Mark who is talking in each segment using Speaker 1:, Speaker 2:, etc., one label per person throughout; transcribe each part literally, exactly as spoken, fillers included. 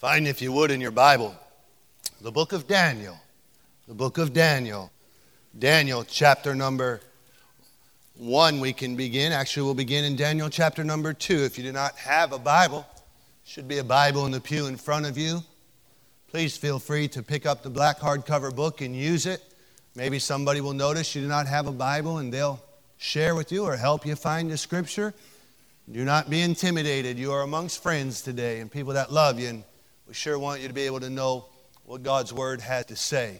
Speaker 1: Find, if you would, in your Bible, the book of Daniel. The book of Daniel. Daniel chapter number one we can begin. Actually, we'll begin in Daniel chapter number two. If you do not have a Bible, should be a Bible in the pew in front of you. Please feel free to pick up the black hardcover book and use it. Maybe somebody will notice you do not have a Bible and they'll share with you or help you find the scripture. Do not be intimidated. You are amongst friends today and people that love you, and we sure want you to be able to know what God's Word has to say.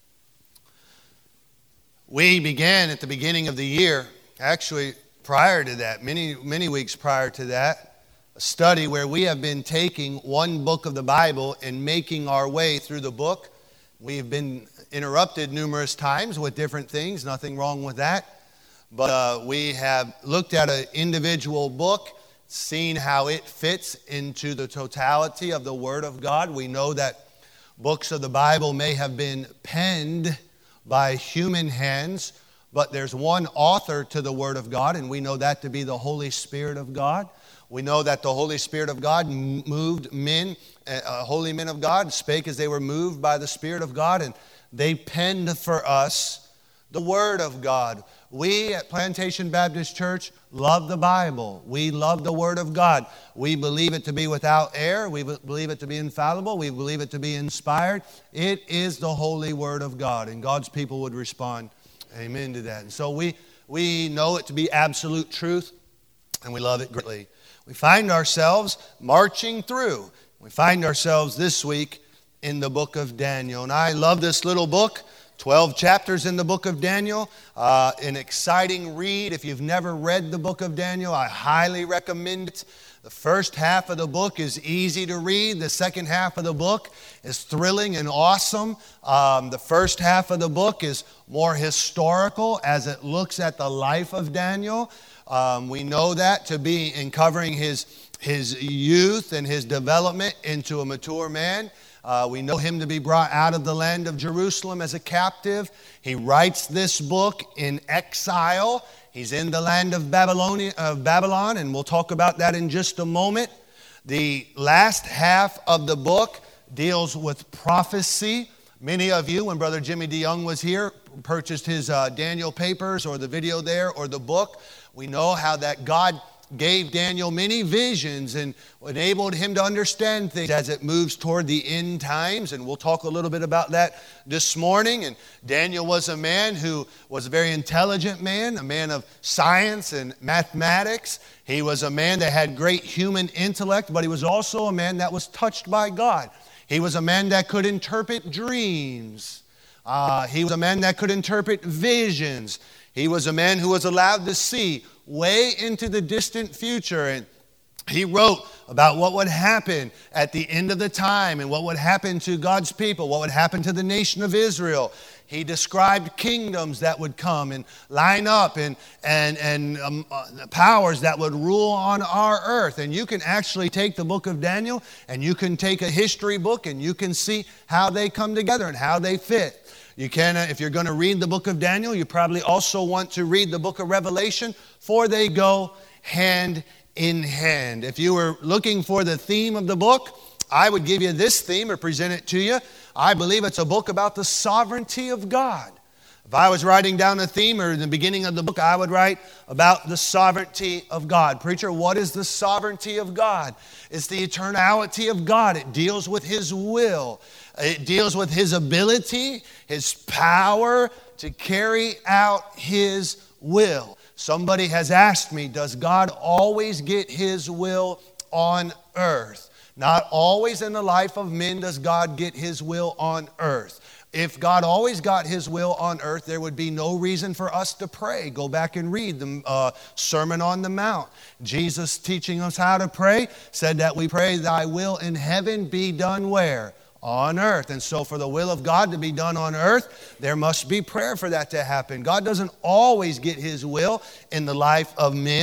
Speaker 1: We began at the beginning of the year, actually prior to that, many, many weeks prior to that, a study where we have been taking one book of the Bible and making our way through the book. We've been interrupted numerous times with different things, nothing wrong with that. But uh, we have looked at an individual book, seen how it fits into the totality of the Word of God. We know that books of the Bible may have been penned by human hands, but there's one author to the Word of God, and we know that to be the Holy Spirit of God. We know that the Holy Spirit of God moved men, uh, holy men of God, spake as they were moved by the Spirit of God, and they penned for us the Word of God. We at Plantation Baptist Church love the Bible. We love the Word of God. We believe it to be without error. We believe it to be infallible. We believe it to be inspired. It is the holy Word of God, and God's people would respond amen to that. And so we, we know it to be absolute truth, and we love it greatly. We find ourselves marching through. We find ourselves this week in the book of Daniel, and I love this little book. twelve chapters in the book of Daniel, uh, an exciting read. If you've never read the book of Daniel, I highly recommend it. The first half of the book is easy to read. The second half of the book is thrilling and awesome. Um, the first half of the book is more historical as it looks at the life of Daniel. Um, we know that to be in covering his, his youth and his development into a mature man. Uh, we know him to be brought out of the land of Jerusalem as a captive. He writes this book in exile. He's in the land of Babylonia, of Babylon, and we'll talk about that in just a moment. The last half of the book deals with prophecy. Many of you, when Brother Jimmy DeYoung was here, purchased his uh, Daniel papers or the video there or the book. We know how that God gave Daniel many visions and enabled him to understand things as it moves toward the end times. And we'll talk a little bit about that this morning. And Daniel was a man who was a very intelligent man, a man of science and mathematics. He was a man that had great human intellect, but he was also a man that was touched by God. He was a man that could interpret dreams. Uh, he was a man that could interpret visions. He was a man who was allowed to see way into the distant future, and he wrote about what would happen at the end of the time and what would happen to God's people, what would happen to the nation of Israel. He described kingdoms that would come and line up and, and, and um, uh, powers that would rule on our earth. And you can actually take the book of Daniel and you can take a history book and you can see how they come together and how they fit. You can, if you're going to read the book of Daniel, you probably also want to read the book of Revelation, for they go hand in hand. If you were looking for the theme of the book, I would give you this theme or present it to you. I believe it's a book about the sovereignty of God. If I was writing down a theme or in the beginning of the book, I would write about the sovereignty of God. Preacher, what is the sovereignty of God? It's the eternality of God. It deals with His will. It deals with His ability, His power to carry out His will. Somebody has asked me, does God always get His will on earth? Not always in the life of men does God get His will on earth. If God always got His will on earth, there would be no reason for us to pray. Go back and read the uh, Sermon on the Mount. Jesus teaching us how to pray said that we pray, thy will in heaven be done where? On earth. And so for the will of God to be done on earth, there must be prayer for that to happen. God doesn't always get His will in the life of men.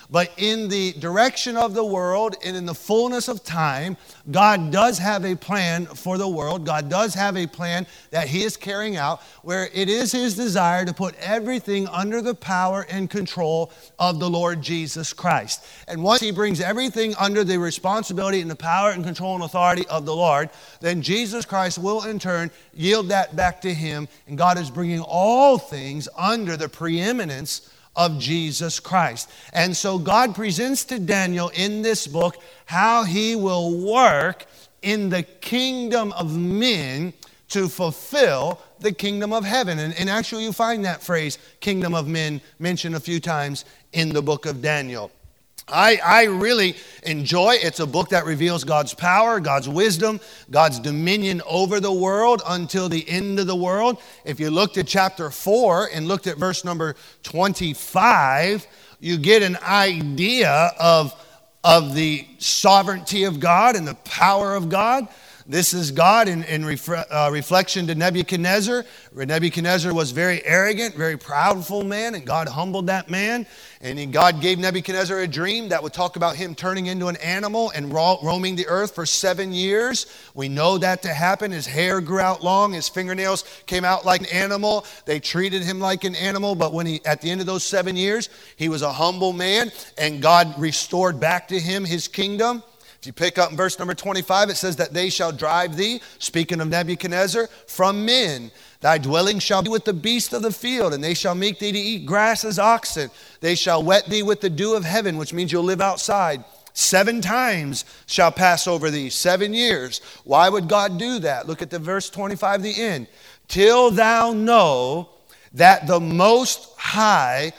Speaker 1: But in the direction of the world and in the fullness of time, God does have a plan for the world. God does have a plan that he is carrying out where it is his desire to put everything under the power and control of the Lord Jesus Christ. And once he brings everything under the responsibility and the power and control and authority of the Lord, then Jesus Christ will in turn yield that back to him. And God is bringing all things under the preeminence of Jesus Christ. And so God presents to Daniel in this book how he will work in the kingdom of men to fulfill the kingdom of heaven. And, and actually you find that phrase, kingdom of men, mentioned a few times in the book of Daniel. I, I really enjoy it. It's a book that reveals God's power, God's wisdom, God's dominion over the world until the end of the world. If you looked at chapter four and looked at verse number twenty-five, you get an idea of, of the sovereignty of God and the power of God. This is God in, in refre- uh, reflection to Nebuchadnezzar. Nebuchadnezzar was very arrogant, very proudful man, and God humbled that man. And he, God gave Nebuchadnezzar a dream that would talk about him turning into an animal and ro- roaming the earth for seven years. We know that to happen. His hair grew out long. His fingernails came out like an animal. They treated him like an animal. But when he, at the end of those seven years, he was a humble man, and God restored back to him his kingdom. If you pick up in verse number twenty-five, it says that they shall drive thee, speaking of Nebuchadnezzar, from men. Thy dwelling shall be with the beasts of the field, and they shall make thee to eat grass as oxen. They shall wet thee with the dew of heaven, which means you'll live outside. Seven times shall pass over thee, seven years. Why would God do that? Look at the verse twenty-five, the end. Till thou know that the Most High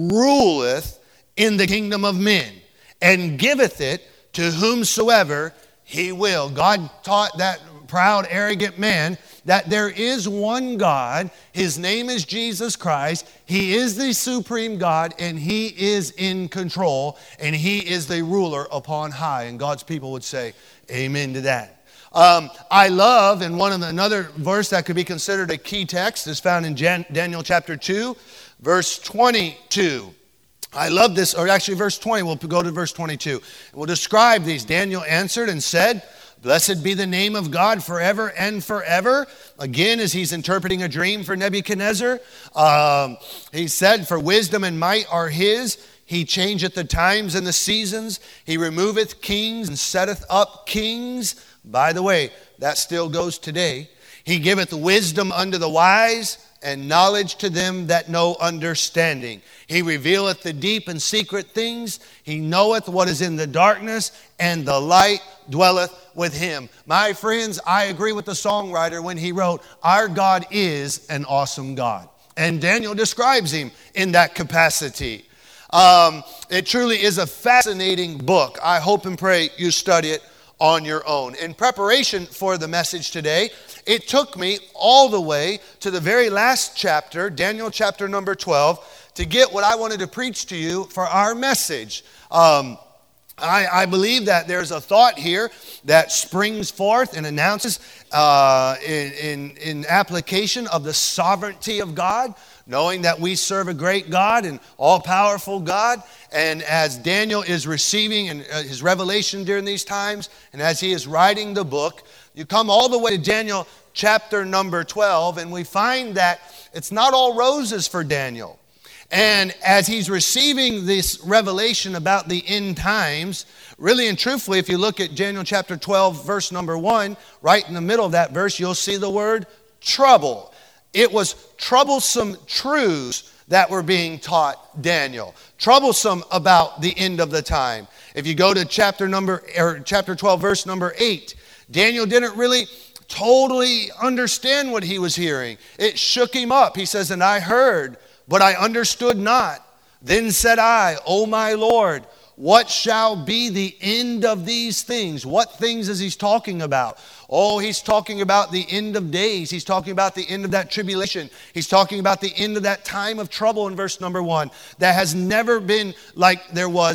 Speaker 1: ruleth in the kingdom of men, and giveth it to whomsoever he will. God taught that proud, arrogant man that there is one God. His name is Jesus Christ. He is the supreme God, and he is in control, and he is the ruler upon high. And God's people would say amen to that. Um, I love, and one of the, another verse that could be considered a key text is found in Jan, Daniel chapter two, verse twenty-two. I love this, or actually verse twenty, we'll go to verse twenty-two. We'll describe these. Daniel answered and said, blessed be the name of God forever and forever. Again, as he's interpreting a dream for Nebuchadnezzar, um, he said, for wisdom and might are his. He changeth the times and the seasons. He removeth kings and setteth up kings. By the way, that still goes today. He giveth wisdom unto the wise, and knowledge to them that know understanding. He revealeth the deep and secret things. He knoweth what is in the darkness, and the light dwelleth with him. My friends, I agree with the songwriter when he wrote, our God is an awesome God. And Daniel describes him in that capacity. Um, it truly is a fascinating book. I hope and pray you study it on your own. In preparation for the message today, it took me all the way to the very last chapter, Daniel chapter number twelve, to get what I wanted to preach to you for our message. Um, I, I believe that there's a thought here that springs forth and announces uh, in, in, in application of the sovereignty of God, knowing that we serve a great God and all-powerful God. And as Daniel is receiving and, uh, his revelation during these times, and as he is writing the book, you come all the way to Daniel chapter number twelve, and we find that it's not all roses for Daniel. And as he's receiving this revelation about the end times, really and truthfully, if you look at Daniel chapter twelve, verse number one, right in the middle of that verse, you'll see the word trouble. It was troublesome truths that were being taught Daniel. Troublesome about the end of the time. If you go to chapter number or chapter twelve, verse number eight, Daniel didn't really totally understand what he was hearing. It shook him up. He says, and I heard, but I understood not. Then said I, O my Lord, what shall be the end of these things? What things is he talking about? Oh, he's talking about the end of days. He's talking about the end of that tribulation. He's talking about the end of that time of trouble in verse number one that has never been like there was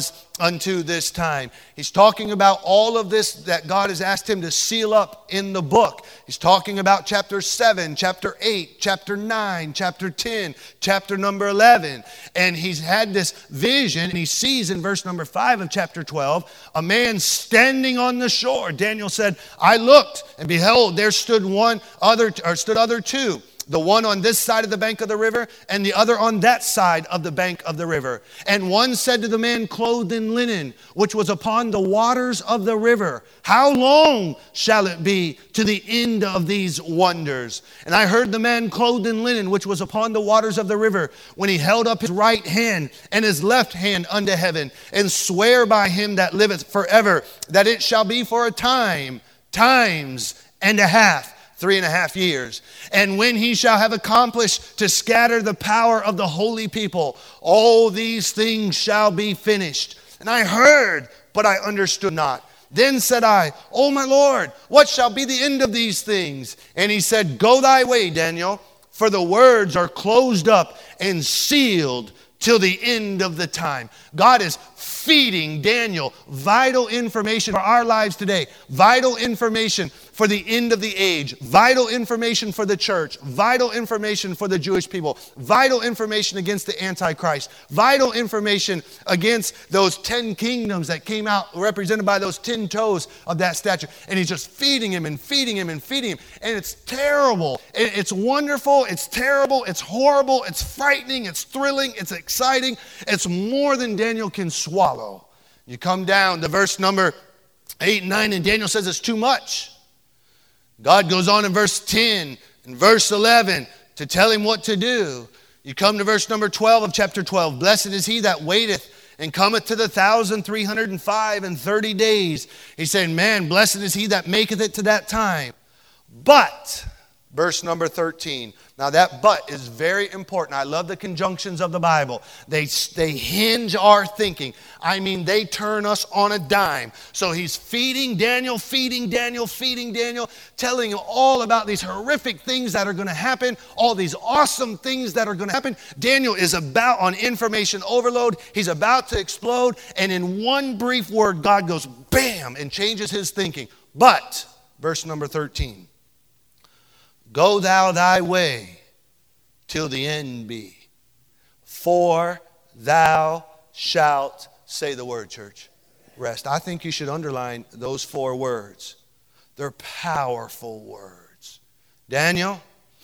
Speaker 1: unto this time. He's talking about all of this that God has asked him to seal up in the book. He's talking about chapter seven, chapter eight, chapter nine, chapter ten, chapter number eleven. And he's had this vision, and he sees in verse number five of chapter twelve, a man standing on the shore. Daniel said, I looked, and behold, there stood one other, or stood other two. The one on this side of the bank of the river, and the other on that side of the bank of the river. And one said to the man clothed in linen, which was upon the waters of the river, how long shall it be to the end of these wonders? And I heard the man clothed in linen, which was upon the waters of the river, when he held up his right hand and his left hand unto heaven, and swear by him that liveth forever, that it shall be for a time, times and a half, three and a half years. And when he shall have accomplished to scatter the power of the holy people, all these things shall be finished. And I heard, but I understood not. Then said I, O my Lord, what shall be the end of these things? And he said, Go thy way, Daniel, for the words are closed up and sealed till the end of the time. God is feeding Daniel vital information for our lives today, vital information for the end of the age, vital information for the church, vital information for the Jewish people, vital information against the Antichrist, vital information against those ten kingdoms that came out represented by those ten toes of that statue. And he's just feeding him and feeding him and feeding him. And it's terrible. It's wonderful. It's terrible. It's horrible. It's frightening. It's thrilling. It's exciting. It's more than Daniel can swallow. You come down to verse number eight and nine, and Daniel says it's too much. God goes on in verse ten and verse eleven to tell him what to do. You come to verse number twelve of chapter twelve. Blessed is he that waiteth and cometh to the thousand three hundred and five and thirty days. He's saying, man, blessed is he that maketh it to that time. But, verse number thirteen. Now that but is very important. I love the conjunctions of the Bible. They, they hinge our thinking. I mean, they turn us on a dime. So he's feeding Daniel, feeding Daniel, feeding Daniel, telling him all about these horrific things that are going to happen, all these awesome things that are going to happen. Daniel is about on information overload. He's about to explode. And in one brief word, God goes, bam, and changes his thinking. But, verse number thirteen. Go thou thy way till the end be, for thou shalt, say the word, church, rest. I think you should underline those four words. They're powerful words. Daniel,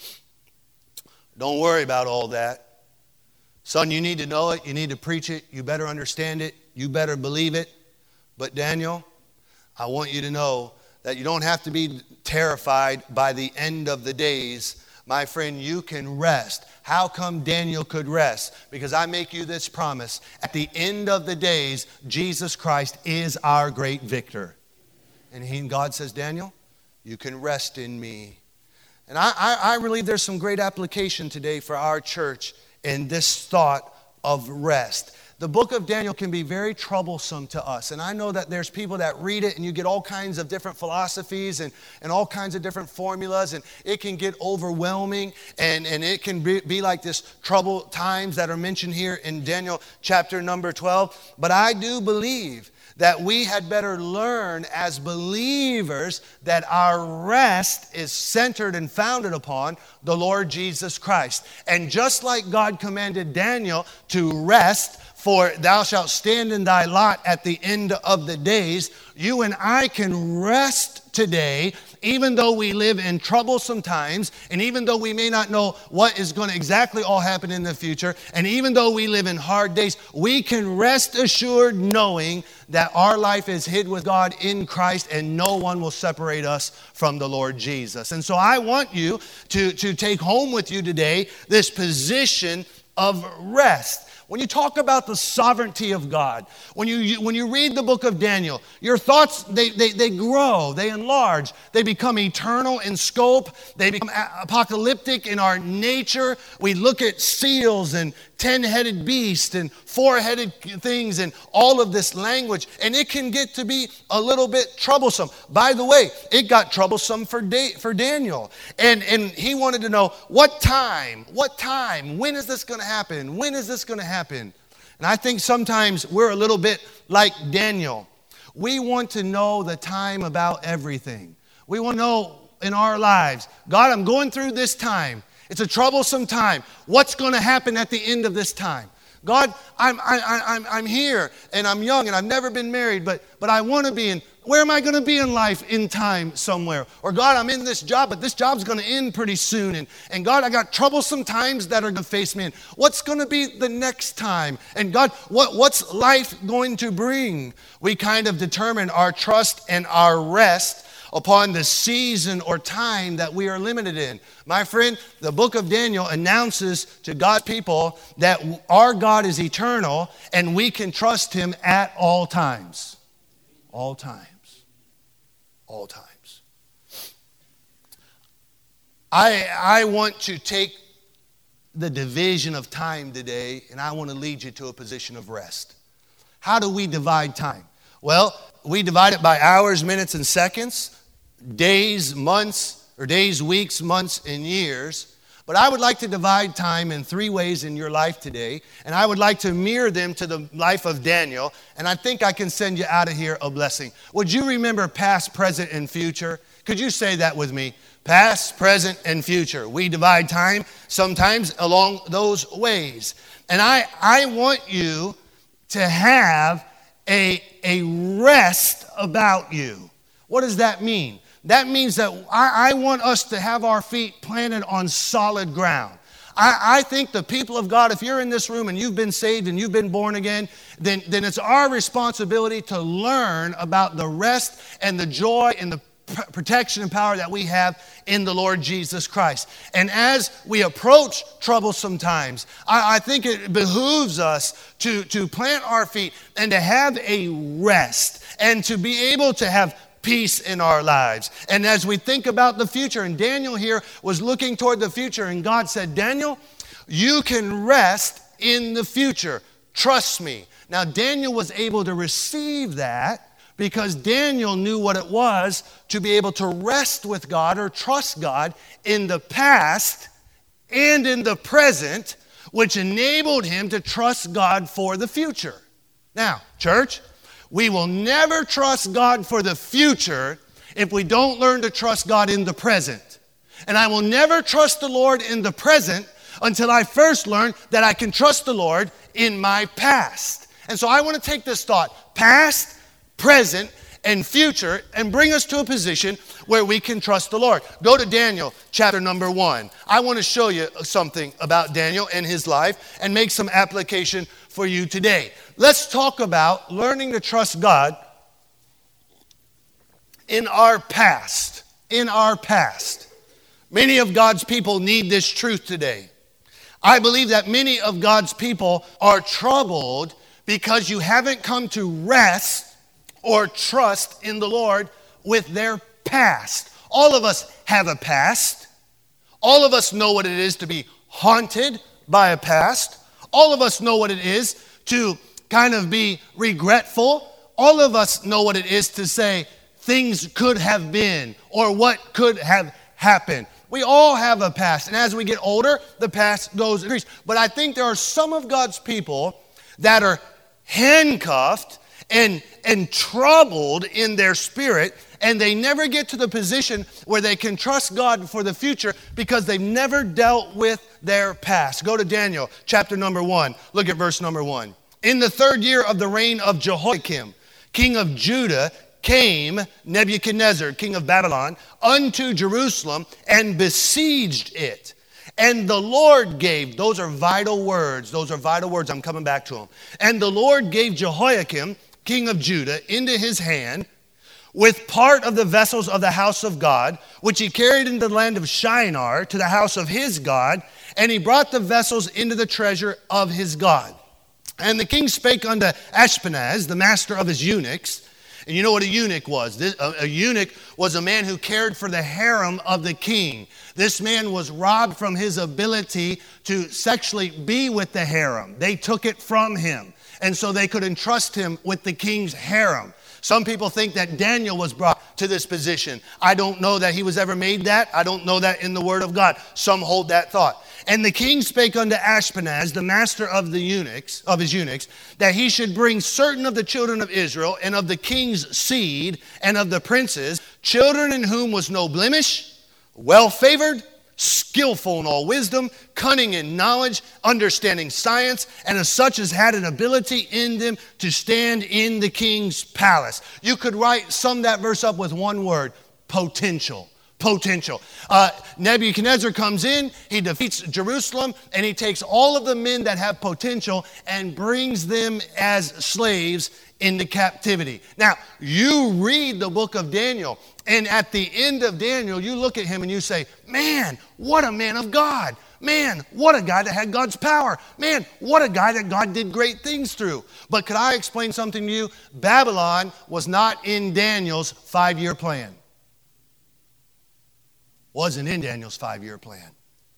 Speaker 1: don't worry about all that. Son, you need to know it. You need to preach it. You better understand it. You better believe it. But Daniel, I want you to know that you don't have to be terrified by the end of the days. My friend, you can rest. How come Daniel could rest? Because I make you this promise. At the end of the days, Jesus Christ is our great victor. And he, God says, Daniel, you can rest in me. And I, I, I believe there's some great application today for our church in this thought of rest. The book of Daniel can be very troublesome to us. And I know that there's people that read it and you get all kinds of different philosophies and, and all kinds of different formulas. And it can get overwhelming. And, and it can be, be like this troubled times that are mentioned here in Daniel chapter number twelve. But I do believe that we had better learn as believers that our rest is centered and founded upon the Lord Jesus Christ. And just like God commanded Daniel to rest, for thou shalt stand in thy lot at the end of the days, you and I can rest today, even though we live in troublesome times, and even though we may not know what is going to exactly all happen in the future, and even though we live in hard days, we can rest assured knowing that our life is hid with God in Christ, and no one will separate us from the Lord Jesus. And so I want you to, to take home with you today this position of rest. When you talk about the sovereignty of God, when you, when you read the book of Daniel, your thoughts, they, they, they grow, they enlarge, they become eternal in scope, they become apocalyptic in our nature. We look at seals and ten-headed beasts and four-headed things and all of this language, and it can get to be a little bit troublesome. By the way, it got troublesome for da- for Daniel, and, and he wanted to know what time, what time, when is this going to happen? When is this going to happen? And I think sometimes we're a little bit like Daniel. We want to know the time about everything. We want to know in our lives, God, I'm going through this time. It's a troublesome time. What's going to happen at the end of this time? God, I'm, I, I'm, I'm here and I'm young and I've never been married, but, but I want to be in, where am I going to be in life in time somewhere? Or God, I'm in this job, but this job's going to end pretty soon. And, and God, I got troublesome times that are going to face me. And what's going to be the next time? And God, what, what's life going to bring? We kind of determine our trust and our rest upon the season or time that we are limited in. My friend, the book of Daniel announces to God's people that our God is eternal and we can trust him at all times. All times. All times. I, I want to take the division of time today and I want to lead you to a position of rest. How do we divide time? Well, we divide it by hours, minutes, and seconds. Days, months, or days, weeks, months, and years. But I would like to divide time in three ways in your life today, and I would like to mirror them to the life of Daniel, and I think I can send you out of here a blessing. Would you remember past, present, and future? Could you say that with me? Past, present, and future. We divide time sometimes along those ways. And I, I want you to have a, a rest about you. What does that mean? That means that I, I want us to have our feet planted on solid ground. I, I think the people of God, if you're in this room and you've been saved and you've been born again, then, then it's our responsibility to learn about the rest and the joy and the protection and power that we have in the Lord Jesus Christ. And as we approach troublesome times, I, I think it behooves us to, to plant our feet and to have a rest and to be able to have peace in our lives. And as we think about the future, and Daniel here was looking toward the future, and God said, Daniel, you can rest in the future. Trust me. Now, Daniel was able to receive that because Daniel knew what it was to be able to rest with God or trust God in the past and in the present, which enabled him to trust God for the future. Now, church, we will never trust God for the future if we don't learn to trust God in the present. And I will never trust the Lord in the present until I first learn that I can trust the Lord in my past. And so I want to take this thought, past, present, and future, and bring us to a position where we can trust the Lord. Go to Daniel chapter number one. I want to show you something about Daniel and his life and make some application for you today. Let's talk about learning to trust God in our past. In our past. Many of God's people need this truth today. I believe that many of God's people are troubled because you haven't come to rest or trust in the Lord with their past. All of us have a past. All of us know what it is to be haunted by a past. All of us know what it is to kind of be regretful. All of us know what it is to say things could have been or what could have happened. We all have a past. And as we get older, the past goes increase. But I think there are some of God's people that are handcuffed and, and troubled in their spirit, and they never get to the position where they can trust God for the future because they've never dealt with their past. Go to Daniel chapter number one. Look at verse number one. In the third year of the reign of Jehoiakim, king of Judah, came Nebuchadnezzar, king of Babylon, unto Jerusalem and besieged it. And the Lord gave, those are vital words, those are vital words, I'm coming back to them. And the Lord gave Jehoiakim, king of Judah, into his hand with part of the vessels of the house of God, which he carried into the land of Shinar to the house of his God, and he brought the vessels into the treasure of his God. And the king spake unto Ashpenaz, the master of his eunuchs. And you know what a eunuch was? This, a, a eunuch was a man who cared for the harem of the king. This man was robbed from his ability to sexually be with the harem. They took it from him. And so they could entrust him with the king's harem. Some people think that Daniel was brought to this position. I don't know that he was ever made that. I don't know that in the Word of God. Some hold that thought. And the king spake unto Ashpenaz, the master of the eunuchs, of his eunuchs, that he should bring certain of the children of Israel, and of the king's seed, and of the princes, children in whom was no blemish, well-favored, skillful in all wisdom, cunning in knowledge, understanding science, and as such as had an ability in them to stand in the king's palace. You could write, sum that verse up with one word: potential. Potential. Uh, Nebuchadnezzar comes in, he defeats Jerusalem, and he takes all of the men that have potential and brings them as slaves into captivity. Now, you read the book of Daniel, and at the end of Daniel, you look at him and you say, man, what a man of God. Man, what a guy that had God's power. Man, what a guy that God did great things through. But could I explain something to you? Babylon was not in Daniel's five-year plan. Wasn't in Daniel's five-year plan.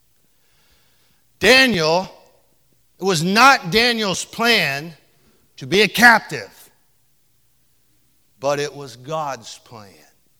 Speaker 1: Daniel, it was not Daniel's plan to be a captive, but it was God's plan.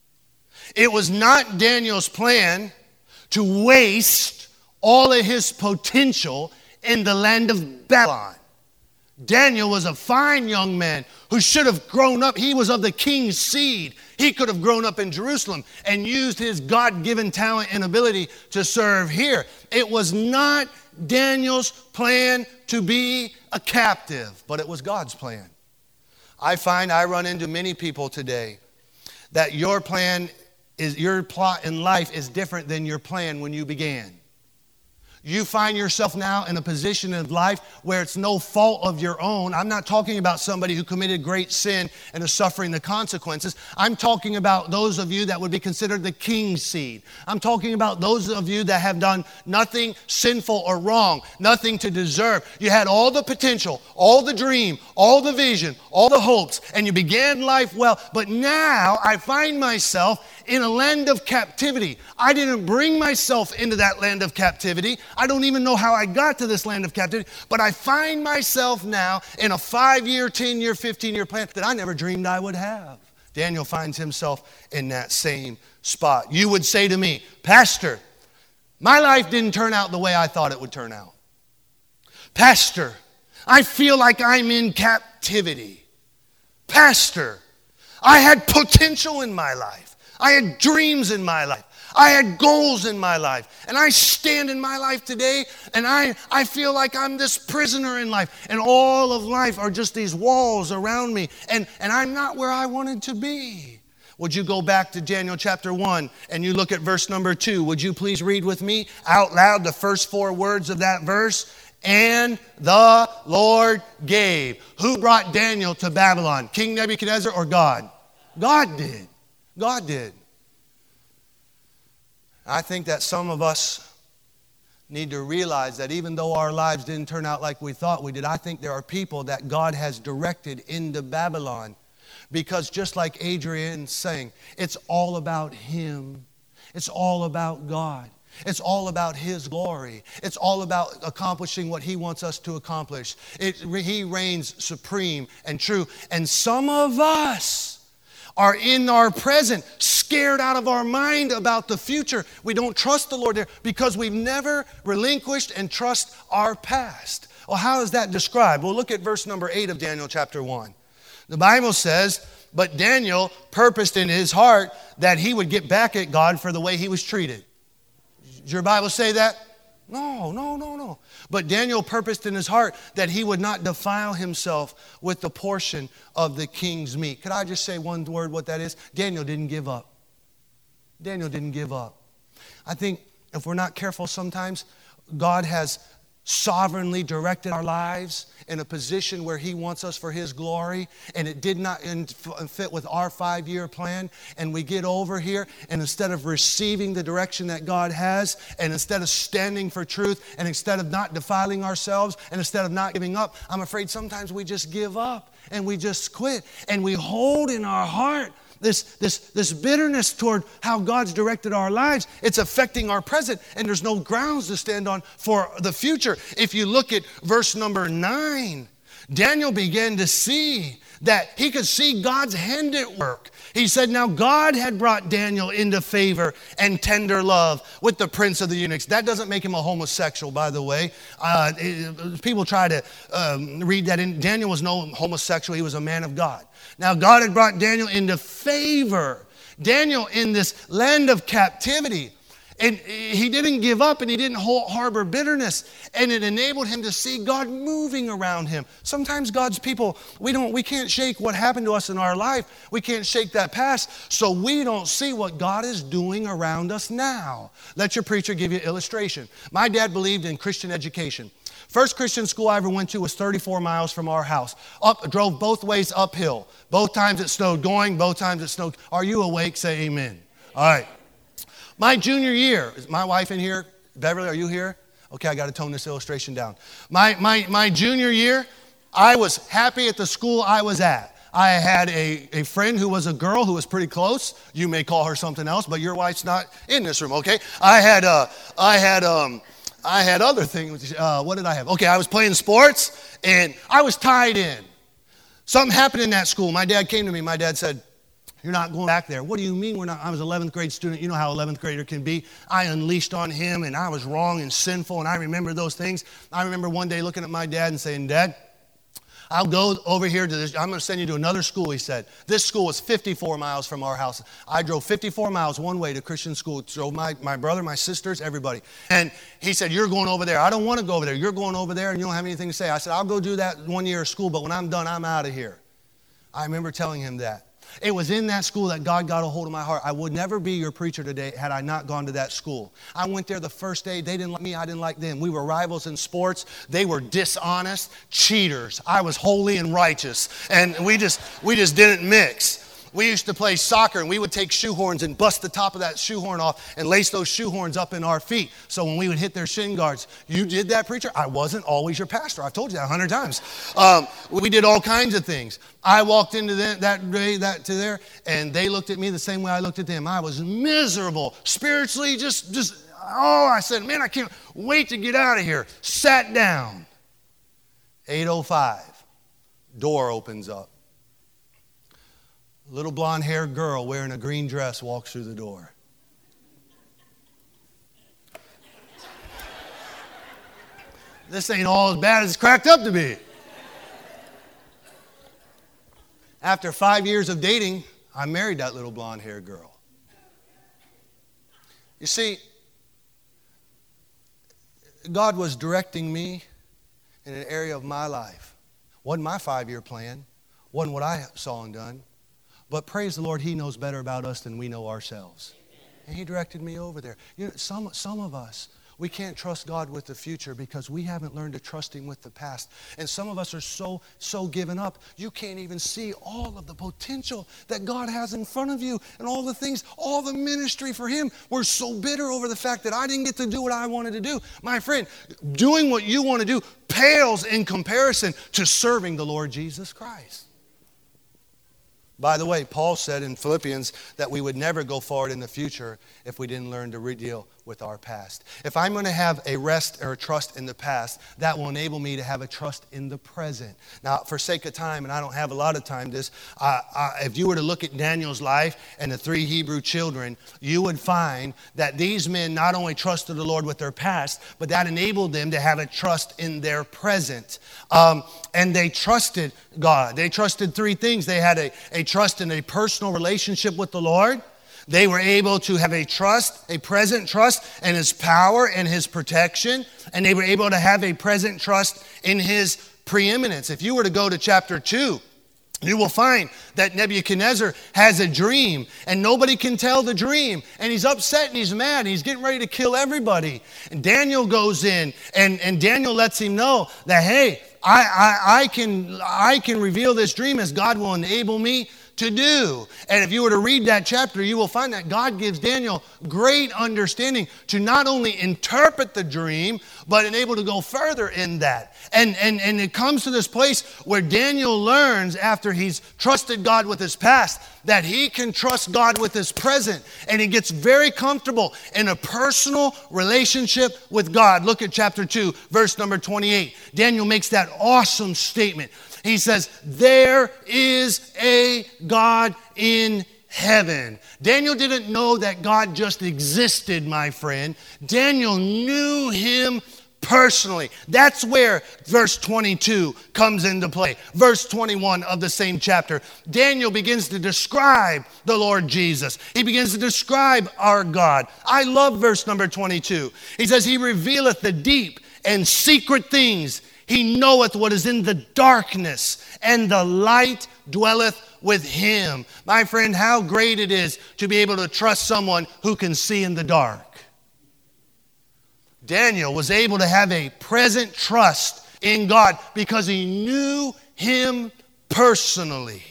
Speaker 1: It was not Daniel's plan to waste all of his potential in the land of Babylon. Daniel was a fine young man who should have grown up. He was of the king's seed. He could have grown up in Jerusalem and used his God-given talent and ability to serve here. It was not Daniel's plan to be a captive, but it was God's plan. I find I run into many people today that your plan is, your plot in life is different than your plan when you began. You find yourself now in a position of life where it's no fault of your own. I'm not talking about somebody who committed great sin and is suffering the consequences. I'm talking about those of you that would be considered the king's seed. I'm talking about those of you that have done nothing sinful or wrong, nothing to deserve. You had all the potential, all the dream, all the vision, all the hopes, and you began life well. But now I find myself in a land of captivity. I didn't bring myself into that land of captivity. I don't even know how I got to this land of captivity, but I find myself now in a five-year, ten-year, fifteen-year plan that I never dreamed I would have. Daniel finds himself in that same spot. You would say to me, Pastor, my life didn't turn out the way I thought it would turn out. Pastor, I feel like I'm in captivity. Pastor, I had potential in my life. I had dreams in my life. I had goals in my life. And I stand in my life today and I, I feel like I'm this prisoner in life. And all of life are just these walls around me. And, and I'm not where I wanted to be. Would you go back to Daniel chapter one and you look at verse number two? Would you please read with me out loud the first four words of that verse? And the Lord gave. Who brought Daniel to Babylon? King Nebuchadnezzar or God? God did. God did. I think that some of us need to realize that even though our lives didn't turn out like we thought we did, I think there are people that God has directed into Babylon. Because just like Adrian sang, it's all about Him. It's all about God. It's all about His glory. It's all about accomplishing what He wants us to accomplish. It, he reigns supreme and true. And some of us are in our present, scared out of our mind about the future. We don't trust the Lord there because we've never relinquished and trust our past. Well, how is that described? Well, look at verse number eight of Daniel chapter one. The Bible says, but Daniel purposed in his heart that he would get back at God for the way he was treated. Did your Bible say that? No, no, no, no. But Daniel purposed in his heart that he would not defile himself with the portion of the king's meat. Could I just say one word what that is? Daniel didn't give up. Daniel didn't give up. I think if we're not careful sometimes, God has sovereignly directed our lives in a position where He wants us for His glory, and it did not fit with our five-year plan, and we get over here, and instead of receiving the direction that God has, and instead of standing for truth, and instead of not defiling ourselves, and instead of not giving up, I'm afraid sometimes we just give up, and we just quit, and we hold in our heart This, this, this bitterness toward how God's directed our lives. It's affecting our present, and there's no grounds to stand on for the future. If you look at verse number nine, Daniel began to see that he could see God's hand at work. He said, now God had brought Daniel into favor and tender love with the prince of the eunuchs. That doesn't make him a homosexual, by the way. Uh, it, people try to um, read that in. Daniel was no homosexual. He was a man of God. Now God had brought Daniel into favor. Daniel in this land of captivity. And he didn't give up and he didn't harbor bitterness. And it enabled him to see God moving around him. Sometimes God's people, we don't, we can't shake what happened to us in our life. We can't shake that past. So we don't see what God is doing around us now. Let your preacher give you an illustration. My dad believed in Christian education. First Christian school I ever went to was thirty-four miles from our house. Up, drove both ways uphill. Both times it snowed going, both times it snowed. Are you awake? Say amen. All right. My junior year, is my wife in here? Beverly, are you here? Okay, I got to tone this illustration down. My, my, my junior year, I was happy at the school I was at. I had a, a friend who was a girl who was pretty close. You may call her something else, but your wife's not in this room, okay? I had, uh, I had, um, I had other things. Uh, what did I have? Okay, I was playing sports, and I was tied in. Something happened in that school. My dad came to me. My dad said, you're not going back there. What do you mean we're not? I was an eleventh grade student. You know how eleventh grader can be. I unleashed on him, and I was wrong and sinful, and I remember those things. I remember one day looking at my dad and saying, Dad, I'll go over here to this. I'm going to send you to another school, he said. This school was fifty-four miles from our house. I drove fifty-four miles one way to Christian school. Drove my, my brother, my sisters, everybody. And he said, you're going over there. I don't want to go over there. You're going over there, and you don't have anything to say. I said, I'll go do that one year of school, but when I'm done, I'm out of here. I remember telling him that. It was in that school that God got a hold of my heart. I would never be your preacher today had I not gone to that school. I went there the first day. They didn't like me. I didn't like them. We were rivals in sports. They were dishonest cheaters. I was holy and righteous. And we just, we just didn't mix. We used to play soccer, and we would take shoehorns and bust the top of that shoehorn off and lace those shoehorns up in our feet. So when we would hit their shin guards, you did that, preacher? I wasn't always your pastor. I've told you that a hundred times. Um, we did all kinds of things. I walked into the, that day, that to there, and they looked at me the same way I looked at them. I was miserable, spiritually, just, just, oh, I said, man, I can't wait to get out of here. Sat down. eight oh five, door opens up. Little blonde-haired girl wearing a green dress walks through the door. This ain't all as bad as it's cracked up to be. After five years of dating, I married that little blonde-haired girl. You see, God was directing me in an area of my life. Wasn't my five-year plan. Wasn't what I saw and done. But praise the Lord, He knows better about us than we know ourselves. And He directed me over there. You know, some, some of us, we can't trust God with the future because we haven't learned to trust Him with the past. And some of us are so, so given up, you can't even see all of the potential that God has in front of you and all the things, all the ministry for Him. We're so bitter over the fact that I didn't get to do what I wanted to do. My friend, doing what you want to do pales in comparison to serving the Lord Jesus Christ. By the way, Paul said in Philippians that we would never go forward in the future if we didn't learn to deal with our past. If I'm going to have a rest or a trust in the past, that will enable me to have a trust in the present. Now, for sake of time, and I don't have a lot of time, this, uh, uh, if you were to look at Daniel's life and the three Hebrew children, you would find that these men not only trusted the Lord with their past, but that enabled them to have a trust in their present. Um, and they trusted God. They trusted three things. They had a, a trust in a personal relationship with the Lord. They were able to have a trust, a present trust in His power and His protection. And they were able to have a present trust in His preeminence. If you were to go to chapter two, you will find that Nebuchadnezzar has a dream and nobody can tell the dream. And he's upset and he's mad and he's getting ready to kill everybody. And Daniel goes in and, and Daniel lets him know that, hey, I, I, I can, I can reveal this dream as God will enable me to do. And if you were to read that chapter, you will find that God gives Daniel great understanding to not only interpret the dream, but enable to go further in that. And, and, and it comes to this place where Daniel learns after he's trusted God with his past that he can trust God with his present. And he gets very comfortable in a personal relationship with God. Look at chapter two, verse number twenty-eight. Daniel makes that awesome statement. He says, there is a God in heaven. Daniel didn't know that God just existed, my friend. Daniel knew him personally. That's where verse twenty-two comes into play. Verse twenty-one of the same chapter. Daniel begins to describe the Lord Jesus. He begins to describe our God. I love verse number twenty-two. He says, he revealeth the deep and secret things. He knoweth what is in the darkness, and the light dwelleth with him. My friend, how great it is to be able to trust someone who can see in the dark. Daniel was able to have a present trust in God because he knew him personally.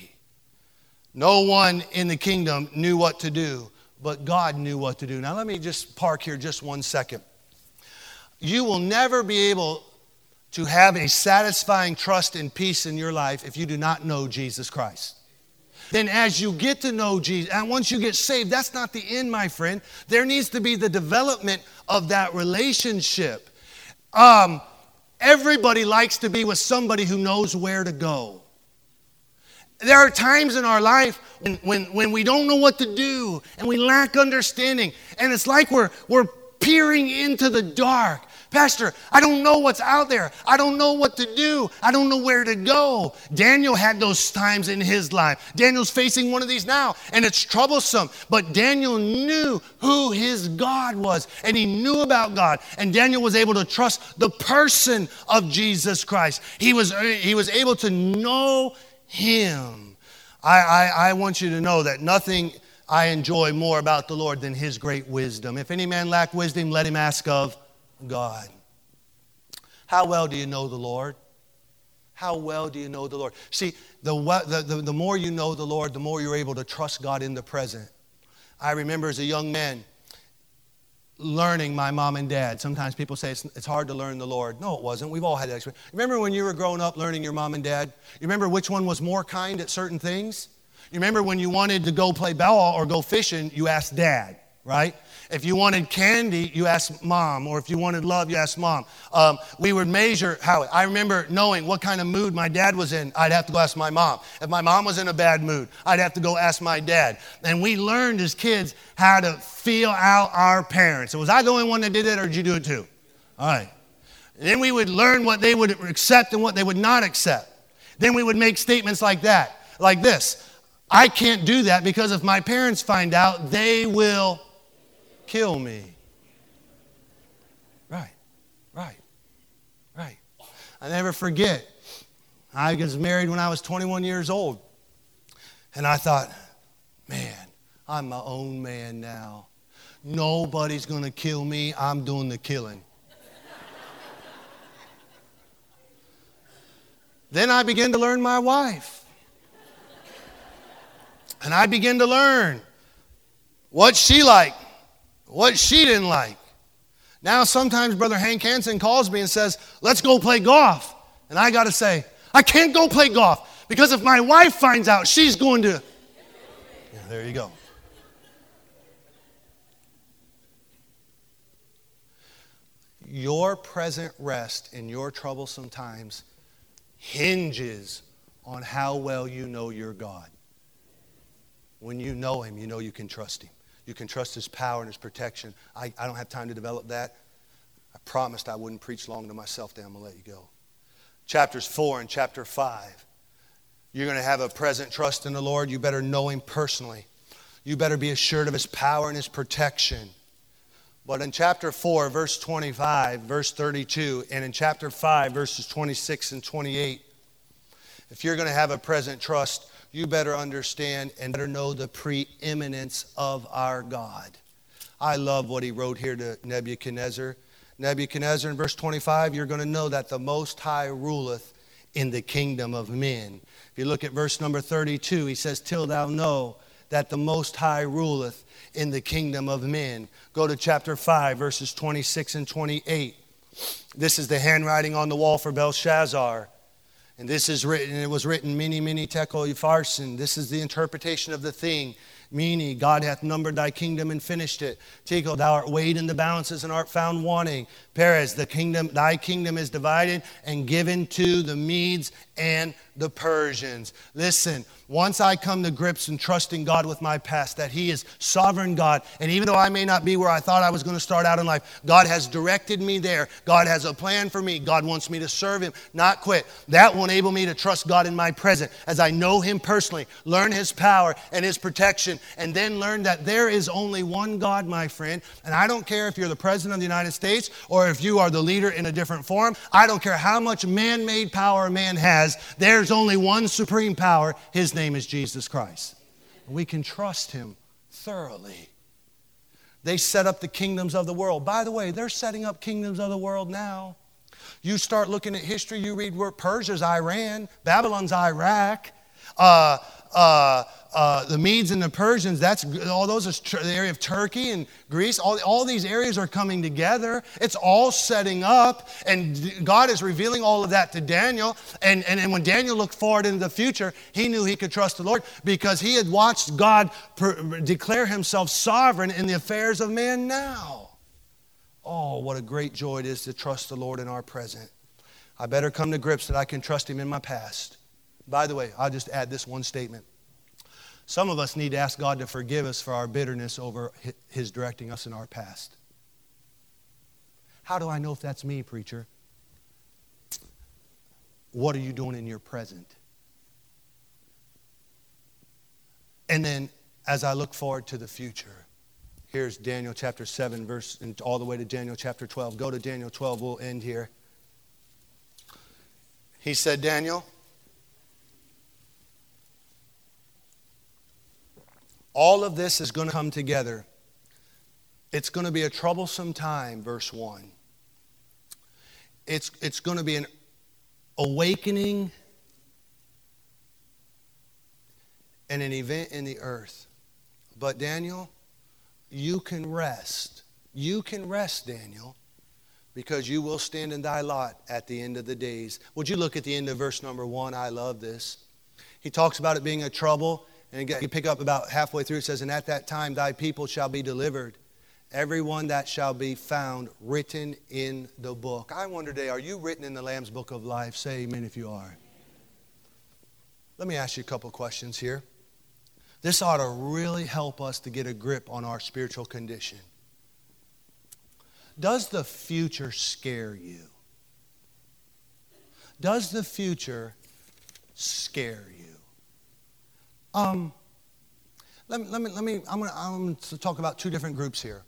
Speaker 1: No one in the kingdom knew what to do, but God knew what to do. Now let me just park here just one second. You will never be able to have a satisfying trust and peace in your life if you do not know Jesus Christ. Then as you get to know Jesus, and once you get saved, that's not the end, my friend. There needs to be the development of that relationship. Um, everybody likes to be with somebody who knows where to go. There are times in our life when, when, when we don't know what to do and we lack understanding. And it's like we're, we're peering into the dark. Pastor, I don't know what's out there. I don't know what to do. I don't know where to go. Daniel had those times in his life. Daniel's facing one of these now, and it's troublesome. But Daniel knew who his God was, and he knew about God. And Daniel was able to trust the person of Jesus Christ. He was, he was able to know him. I, I, I want you to know that nothing I enjoy more about the Lord than his great wisdom. If any man lack wisdom, let him ask of God. How well do you know the Lord? How well do you know the Lord? See, the, the, the, the more you know the Lord, the more you're able to trust God in the present. I remember as a young man learning my mom and dad. Sometimes people say it's, it's hard to learn the Lord. No, it wasn't. We've all had that experience. Remember when you were growing up learning your mom and dad? You remember which one was more kind at certain things? You remember when you wanted to go play ball or go fishing, you asked dad, right? If you wanted candy, you asked mom. Or if you wanted love, you asked mom. Um, we would measure how. I remember knowing what kind of mood my dad was in. I'd have to go ask my mom. If my mom was in a bad mood, I'd have to go ask my dad. And we learned as kids how to feel out our parents. So was I the only one that did it, or did you do it too? All right. And then we would learn what they would accept and what they would not accept. Then we would make statements like that, like this. I can't do that because if my parents find out, they will kill me. Right, right, right. I never forget. I was married when I was twenty-one years old. And I thought, man, I'm my own man now. Nobody's going to kill me. I'm doing the killing. Then I began to learn my wife. And I began to learn what she liked, what she didn't like. Now sometimes Brother Hank Hansen calls me and says, let's go play golf. And I got to say, I can't go play golf because if my wife finds out, she's going to... Yeah, there you go. Your present rest in your troublesome times hinges on how well you know your God. When you know him, you know you can trust him. You can trust his power and his protection. I, I don't have time to develop that. I promised I wouldn't preach long to myself, then I'm going to let you go. Chapters four and chapter five. You're going to have a present trust in the Lord. You better know him personally. You better be assured of his power and his protection. But in chapter four, verse twenty-five, verse thirty-two, and in chapter five, verses twenty-six and twenty-eight, if you're going to have a present trust, you better understand and better know the preeminence of our God. I love what he wrote here to Nebuchadnezzar. Nebuchadnezzar, in verse twenty-five, you're going to know that the Most High ruleth in the kingdom of men. If you look at verse number thirty-two, he says, till thou know that the Most High ruleth in the kingdom of men. Go to chapter five, verses twenty-six and twenty-eight. This is the handwriting on the wall for Belshazzar. And this is written, it was written, Mene, Mene, Tekel, Upharsin. This is the interpretation of the thing. Mene, God hath numbered thy kingdom and finished it. Tekel, thou art weighed in the balances and art found wanting. Peres, the kingdom, thy kingdom is divided and given to the Medes and the Persians. Listen, once I come to grips and trusting God with my past, that He is sovereign God, and even though I may not be where I thought I was going to start out in life, God has directed me there. God has a plan for me. God wants me to serve Him, not quit. That will enable me to trust God in my present as I know Him personally, learn His power and His protection, and then learn that there is only one God, my friend. And I don't care if you're the President of the United States or if you are the leader in a different form. I don't care how much man-made power a man has. There's only one supreme power. His name is Jesus Christ. We can trust Him thoroughly. They set up the kingdoms of the world. By the way, they're setting up kingdoms of the world now. You start looking at history, you read where Persia's Iran, Babylon's Iraq, uh, uh, uh, the Medes and the Persians, that's all those are the area of Turkey and Greece. All, all these areas are coming together. It's all setting up, and God is revealing all of that to Daniel. And, and, and when Daniel looked forward into the future, he knew he could trust the Lord because he had watched God per, declare Himself sovereign in the affairs of man now. Oh, what a great joy it is to trust the Lord in our present. I better come to grips that I can trust Him in my past. By the way, I'll just add this one statement. Some of us need to ask God to forgive us for our bitterness over His directing us in our past. How do I know if that's me, preacher? What are you doing in your present? And then, as I look forward to the future, here's Daniel chapter seven, verse, and all the way to Daniel chapter twelve. Go to Daniel twelve, we'll end here. He said, Daniel, all of this is going to come together. It's going to be a troublesome time, verse one. It's, it's going to be an awakening and an event in the earth. But Daniel, you can rest. You can rest, Daniel, because you will stand in thy lot at the end of the days. Would you look at the end of verse number one? I love this. He talks about it being a trouble. And you pick up about halfway through, it says, and at that time thy people shall be delivered, every one that shall be found written in the book. I wonder today, are you written in the Lamb's book of life? Say amen if you are. Let me ask you a couple questions here. This ought to really help us to get a grip on our spiritual condition. Does the future scare you? Does the future scare you? Um, let me, let me, let me, I'm going I'm going to talk about two different groups here.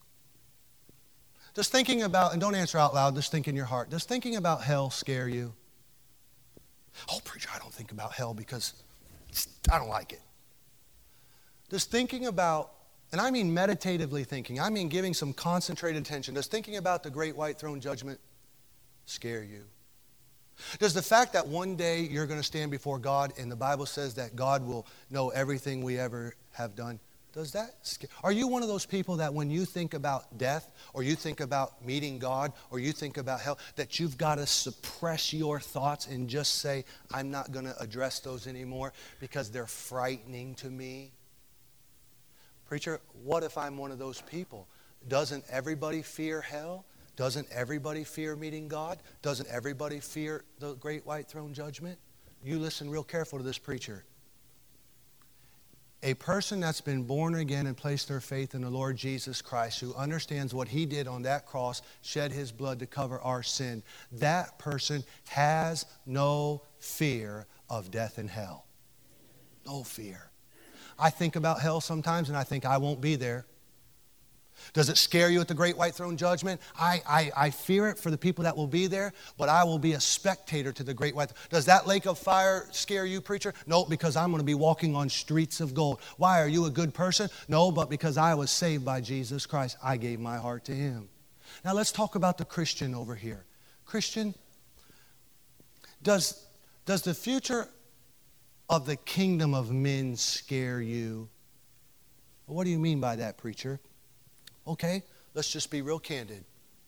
Speaker 1: Does thinking about, and don't answer out loud, just think in your heart. Does thinking about hell scare you? Oh, preacher, I don't think about hell because I don't like it. Does thinking about, and I mean meditatively thinking, I mean giving some concentrated attention, does thinking about the great white throne judgment scare you? Does the fact that one day you're going to stand before God and the Bible says that God will know everything we ever have done, does that scare? Are you one of those people that when you think about death or you think about meeting God or you think about hell, that you've got to suppress your thoughts and just say, I'm not going to address those anymore because they're frightening to me? Preacher, what if I'm one of those people? Doesn't everybody fear hell? Doesn't everybody fear meeting God? Doesn't everybody fear the great white throne judgment? You listen real careful to this preacher. A person that's been born again and placed their faith in the Lord Jesus Christ, who understands what He did on that cross, shed His blood to cover our sin, that person has no fear of death and hell. No fear. I think about hell sometimes and I think I won't be there. Does it scare you at the great white throne judgment? I, I, I fear it for the people that will be there, but I will be a spectator to the great white. Does that lake of fire scare you, preacher? No, because I'm going to be walking on streets of gold. Why? Are you a good person? No, but because I was saved by Jesus Christ, I gave my heart to Him. Now let's talk about the Christian over here. Christian, does, does the future of the kingdom of men scare you? Well, what do you mean by that, preacher? Okay, let's just be real candid.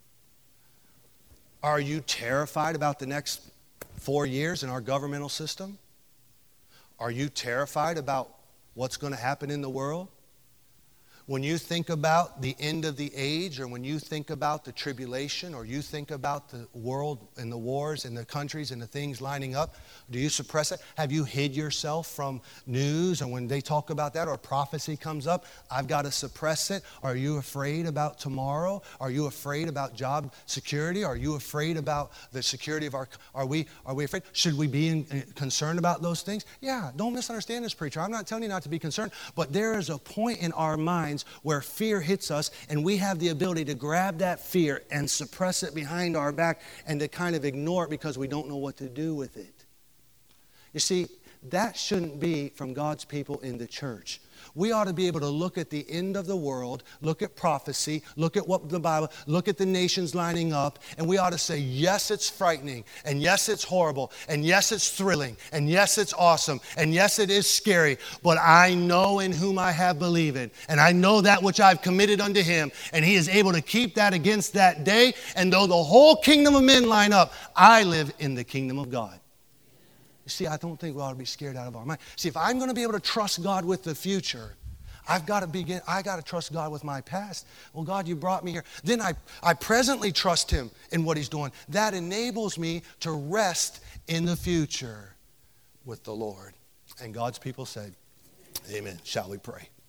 Speaker 1: Are you terrified about the next four years in our governmental system? Are you terrified about what's going to happen in the world? When you think about the end of the age, or when you think about the tribulation, or you think about the world and the wars and the countries and the things lining up, do you suppress it? Have you hid yourself from news? And when they talk about that or prophecy comes up, I've got to suppress it. Are you afraid about tomorrow? Are you afraid about job security? Are you afraid about the security of our, are we, are we afraid? Should we be in, uh, concerned about those things? Yeah, don't misunderstand this, preacher. I'm not telling you not to be concerned, but there is a point in our minds where fear hits us, and we have the ability to grab that fear and suppress it behind our back and to kind of ignore it because we don't know what to do with it. You see, that shouldn't be from God's people in the church. We ought to be able to look at the end of the world, look at prophecy, look at what the Bible, look at the nations lining up, and we ought to say, yes, it's frightening, and yes, it's horrible, and yes, it's thrilling, and yes, it's awesome, and yes, it is scary, but I know in whom I have believed, and I know that which I've committed unto him, and he is able to keep that against that day, and though the whole kingdom of men line up, I live in the kingdom of God. You see, I don't think we ought to be scared out of our mind. See, if I'm going to be able to trust God with the future, I've got to begin, I got to trust God with my past. Well, God, you brought me here. Then I, I presently trust him in what he's doing. That enables me to rest in the future with the Lord. And God's people said, amen. Shall we pray?